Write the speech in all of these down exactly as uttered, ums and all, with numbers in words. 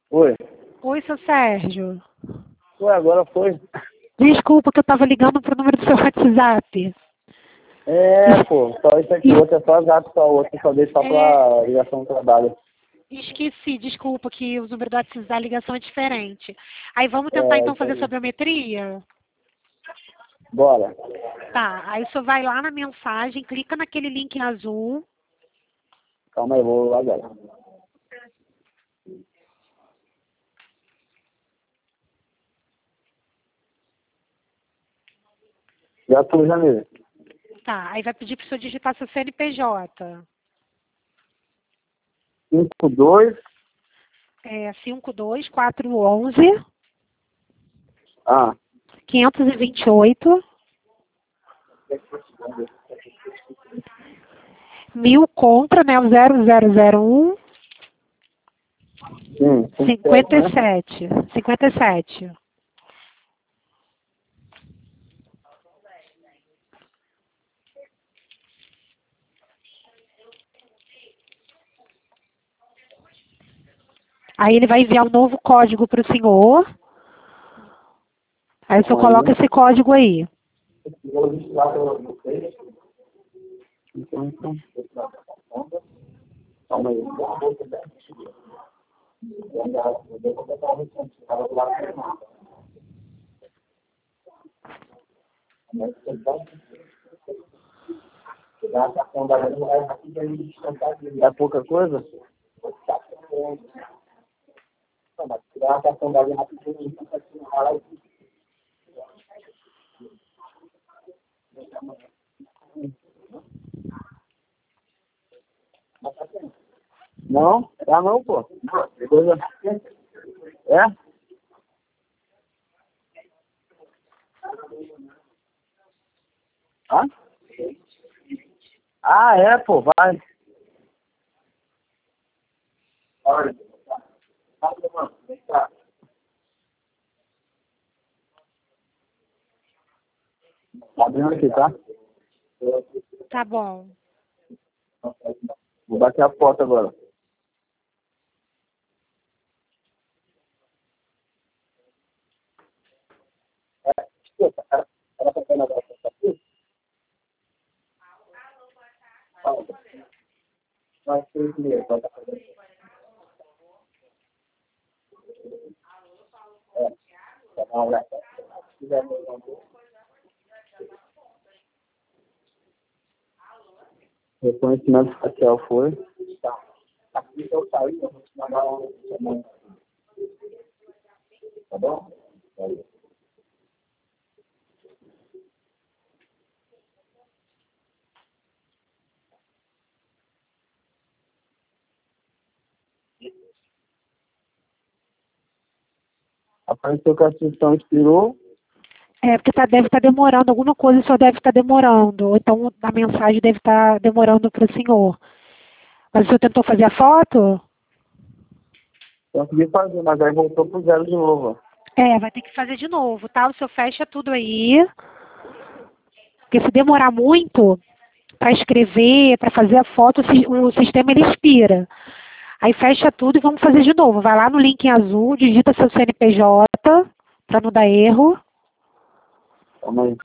Oi. Oi, seu Sérgio. Ué, agora foi. Desculpa que eu tava ligando pro número do seu WhatsApp. É, pô, só isso aqui, o outro é só zap, só o outro só deixa só pra ligação do trabalho. Esqueci, desculpa, que o número do WhatsApp da ligação é diferente. Aí vamos tentar É, então isso fazer aí. sobremetria? Bora. Tá, aí o senhor vai lá na mensagem, clica naquele link azul. Calma aí, vou lá agora. Já tô, Jamila. Tá, aí vai pedir pro senhor digitar seu C N P J. cinco dois. É cinco dois quatro um um, Ah. quinhentos e vinte e oito, mil contra, né, o zero zero zero um, Sim, cinquenta e né? sete. cinquenta e sete. Aí ele vai enviar um novo código para o senhor. Aí o senhor Calma coloca aí. esse código aí. Vou registrar pra vocês. Então, então. Calma aí. É pouca coisa? Não? Tá não, pô. Coisa... É? Hã? Ah, é, pô, vai. Tá abrindo aqui, tá? Tá bom. Vou bater a porta agora. Vai ser mesmo, vai dar pra ver. É, tá bom, né? Se tiver mesmo, reconhecimento facial foi. Tá. Aqui que eu saí, eu vou te mandar um. Tá bom? Aí. Apareceu que a sessão expirou. É, porque tá, deve estar demorando, alguma coisa o senhor deve estar demorando. Ou então a mensagem deve estar demorando para o senhor. Mas o senhor tentou fazer a foto? Consegui fazer, mas aí voltou pro zero de novo. É, vai ter que fazer de novo, tá? O senhor fecha tudo aí. Porque se demorar muito para escrever, para fazer a foto, o si- o sistema ele expira. Aí fecha tudo e vamos fazer de novo. Vai lá no link em azul, digita seu C N P J para não dar erro. Calma aí.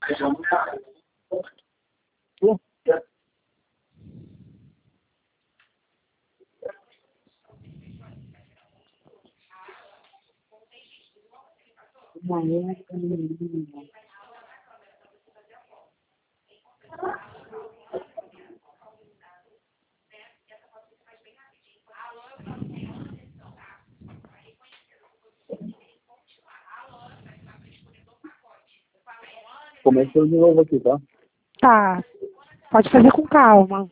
Começou de novo aqui, tá? Tá. Pode fazer com calma.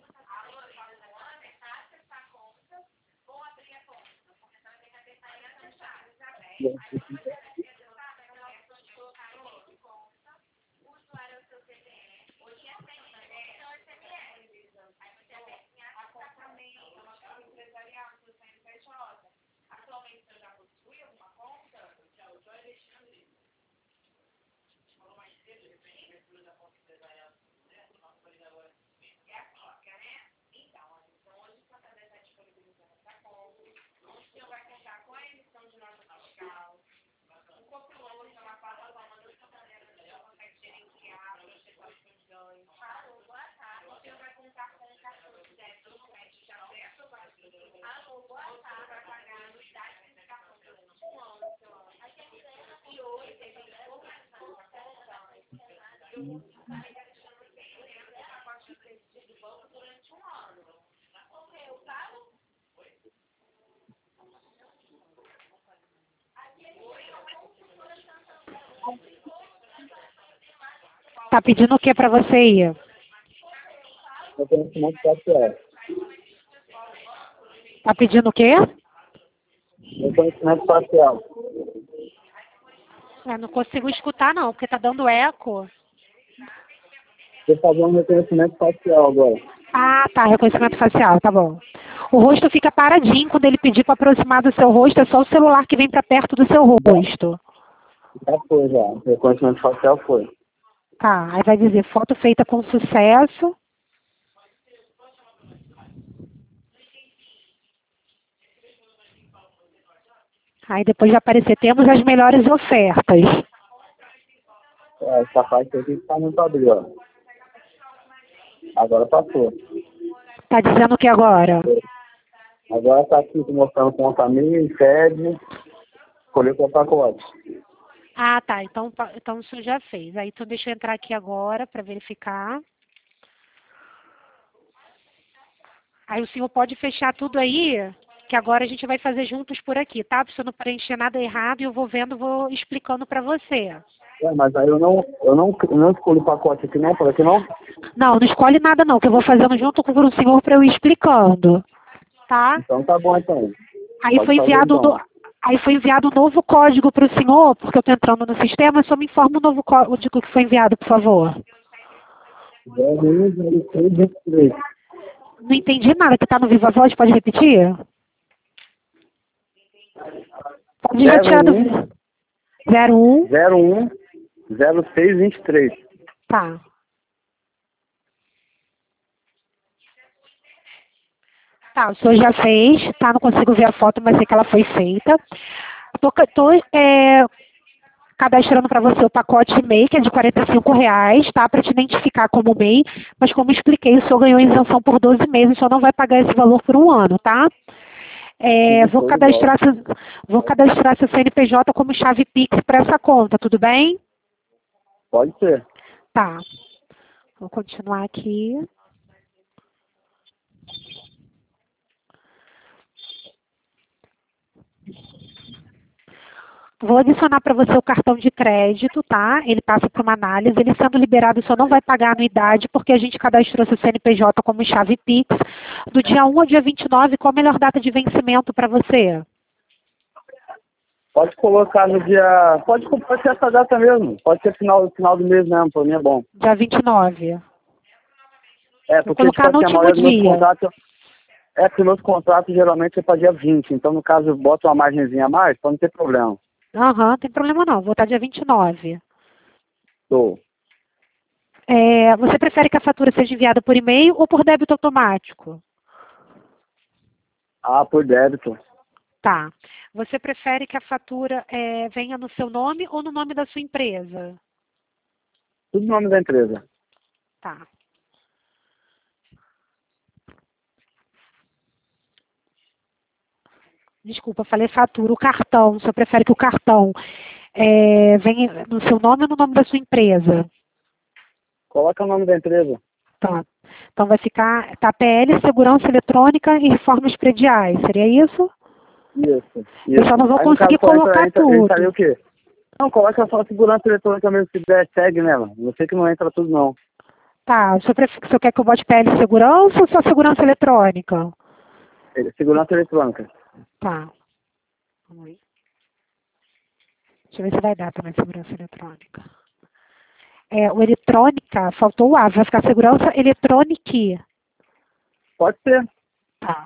Tá pedindo o que para você ir? Reconhecimento facial. Tá pedindo o quê? Reconhecimento facial. Eu não consigo escutar não, porque tá dando eco. Vou fazer um reconhecimento facial agora. Ah, tá, reconhecimento facial, tá bom. O rosto fica paradinho quando ele pedir para aproximar do seu rosto, é só o celular que vem para perto do seu rosto. Já foi, já. Reconhecimento facial foi. Tá, aí vai dizer foto feita com sucesso. Aí depois vai aparecer, temos as melhores ofertas. É, essa parte aqui tá muito abriu, ó. Agora passou. Tá dizendo o que agora? Agora tá aqui mostrando conta minha, fed, escolher qual pacote. Ah, tá, então, tá- então o senhor já fez. Aí então deixa eu entrar aqui agora para verificar. Aí o senhor pode fechar tudo aí, que agora a gente vai fazer juntos por aqui, tá? Para o senhor não preencher nada errado e eu vou vendo, vou explicando para você. É, mas aí eu não, eu não, eu não escolho o pacote aqui não, por aqui não? Não, não escolhe nada não, que eu vou fazendo junto com o senhor para eu ir explicando, tá? Então tá bom então. Aí Pode foi fazer, enviado, um então. no- aí foi enviado um novo código para o senhor, porque eu estou entrando no sistema, só me informa o novo código que foi enviado, por favor. zero um zero três vinte e três. Não entendi nada, que está no Viva Voz, pode repetir? Pode já tirar do... zero um, zero um zero seis vinte e três. tá. Tá, o senhor já fez, tá? Não consigo ver a foto, mas sei que ela foi feita. Tô, ca- tô é, cadastrando para você o pacote M E I, que é de quarenta e cinco reais, tá? Para te identificar como M E I, mas como expliquei, o senhor ganhou isenção por doze meses, o senhor não vai pagar esse valor por um ano, tá? É, Sim, vou show de cadastrar, seu, vou cadastrar seu C N P J como chave Pix para essa conta, tudo bem? Pode ser. Tá. Vou continuar aqui. Vou adicionar para você o cartão de crédito, tá? Ele passa por uma análise. Ele sendo liberado, o senhor não vai pagar anuidade, porque a gente cadastrou seu C N P J como chave Pix do dia um ao dia vinte e nove. Qual a melhor data de vencimento para você? Pode colocar no dia. Pode, pode ser essa data mesmo. Pode ser final, final do mês mesmo, pra mim é bom. Dia vinte e nove. É, Vou porque tipo colocar no assim, a último maioria dos meus dia. contratos. É porque meus contratos geralmente é para dia vinte. Então, no caso, eu boto uma margenzinha a mais pra não ter problema. Aham, não tem problema não. Vou botar dia vinte e nove. Tô. É, você prefere que a fatura seja enviada por e-mail ou por débito automático? Ah, por débito. Tá. Você prefere que a fatura é, venha no seu nome ou no nome da sua empresa? Tudo no nome da empresa. Tá. Desculpa, falei fatura. O cartão, o senhor prefere que o cartão é, venha no seu nome ou no nome da sua empresa? Coloca o nome da empresa. Tá. Então vai ficar tá, P L, Segurança Eletrônica e Reformas Prediais. Seria isso? Isso. Eu Isso. só não vou Aí, no conseguir caso, só entra, colocar entra, entra ali tudo. o quê? Não, coloca só a segurança eletrônica mesmo, se der, segue nela. Eu sei que não entra tudo, não. Tá. O senhor, pref... o senhor quer que eu bote P L Segurança ou só Segurança Eletrônica? É, segurança eletrônica. Tá. Vamos ver. Deixa eu ver se vai dar também Segurança Eletrônica. É, o eletrônica, faltou o A, vai ficar segurança eletrônica. Pode ser. Tá.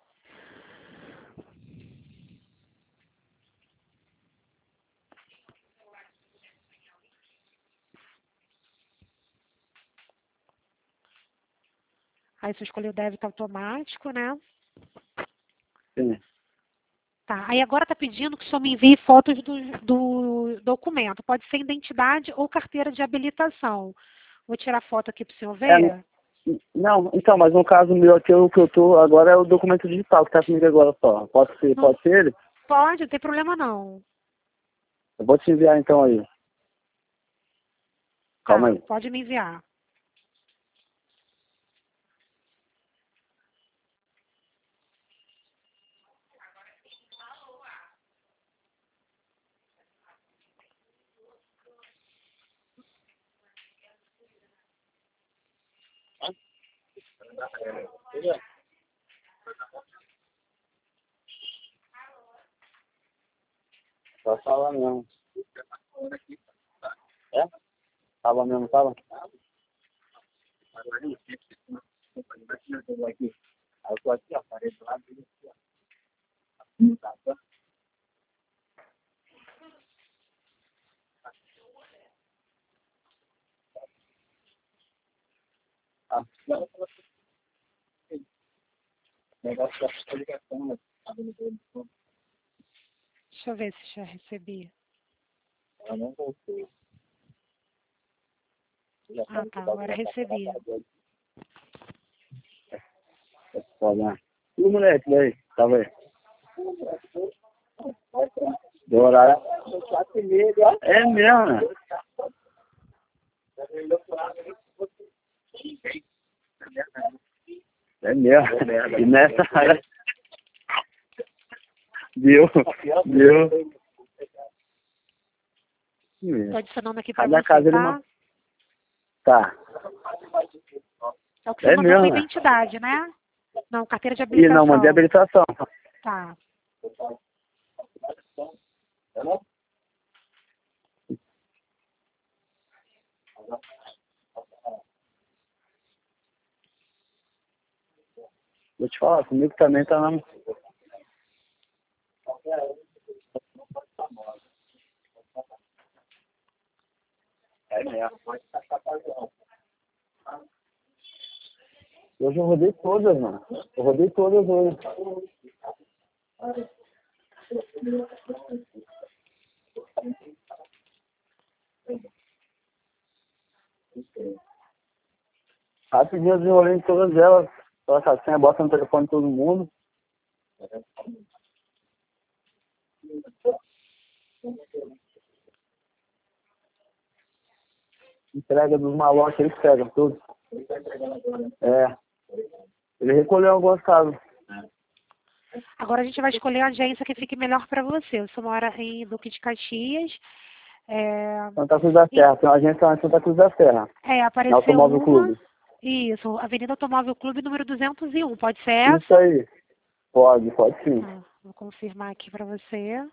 Aí você escolheu débito automático, né? Sim. Tá. Aí agora tá pedindo que o senhor me envie fotos do, do documento. Pode ser identidade ou carteira de habilitação. Vou tirar foto aqui para o senhor ver. É, não, então, mas no caso meu aqui, o que eu tô agora é o documento digital que tá comigo agora só. Pode ser, Não, pode ser ele? pode, não tem problema não. Eu vou te enviar então aí. Calma Tá, aí. pode me enviar. Só fala mesmo. É? Tava mesmo, tava? Ah, negócio da ligação, né? Deixa eu ver se já recebi. Eu não voltei. Ah, tá, agora recebi. Foda, né? E o moleque daí? Tava aí. Deu horário. É mesmo, né? É mesmo. E nessa área. Deu. Deu. Tô adicionando aqui pra Cada você, casa ele tá? ma- Tá. É o que você É mandou com mesmo, né? identidade, né? Não, carteira de E não, mandei habilitação. habilitação. Tá. Vou te falar, comigo também tá na... É mesmo. Hoje eu rodei todas, mano. Eu rodei todas hoje. Rapidinho eu desenrolei em todas elas. Coloca a senha, bota no telefone de todo mundo. Entrega dos malotes, eles pegam tudo. É. Ele recolheu alguns casos. Agora a gente vai escolher a agência que fique melhor pra você. Você mora em Duque de Caxias. É, Santa Cruz da Serra. Tem uma agência lá em Santa Cruz da Serra. é No apareceu Automóvel uma. Clube. Isso, Avenida Automóvel Clube número duzentos e um. Pode ser essa? Isso aí. Pode, pode sim. Ah, vou confirmar aqui pra você.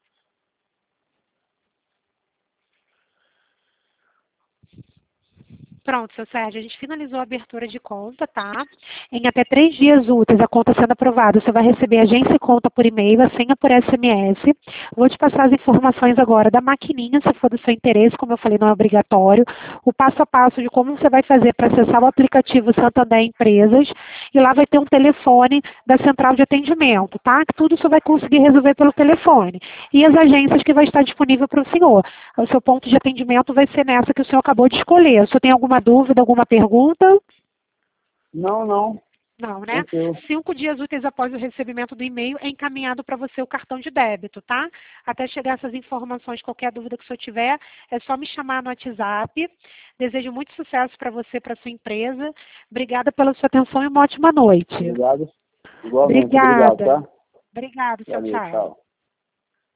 Pronto, seu Sérgio, a gente finalizou a abertura de conta, tá? Em até três dias úteis, a conta sendo aprovada, você vai receber agência e conta por e-mail, a senha por S M S. Vou te passar as informações agora da maquininha, se for do seu interesse, como eu falei, não é obrigatório. O passo a passo de como você vai fazer para acessar o aplicativo Santander Empresas. E lá vai ter um telefone da central de atendimento, tá? Que tudo você vai conseguir resolver pelo telefone. E as agências que vai estar disponível para o senhor. O seu ponto de atendimento vai ser nessa que o senhor acabou de escolher. O senhor tem alguma dúvida, alguma pergunta? Não, não. Não, né? Tranquilo. Cinco dias úteis após o recebimento do e-mail é encaminhado para você o cartão de débito, tá? Até chegar essas informações, qualquer dúvida que o senhor tiver, é só me chamar no WhatsApp. Desejo muito sucesso para você e para sua empresa. Obrigada pela sua atenção e uma ótima noite. Obrigado. Igualmente, obrigado, Obrigada. tá? Obrigado, tchau, Valeu, tchau. tchau.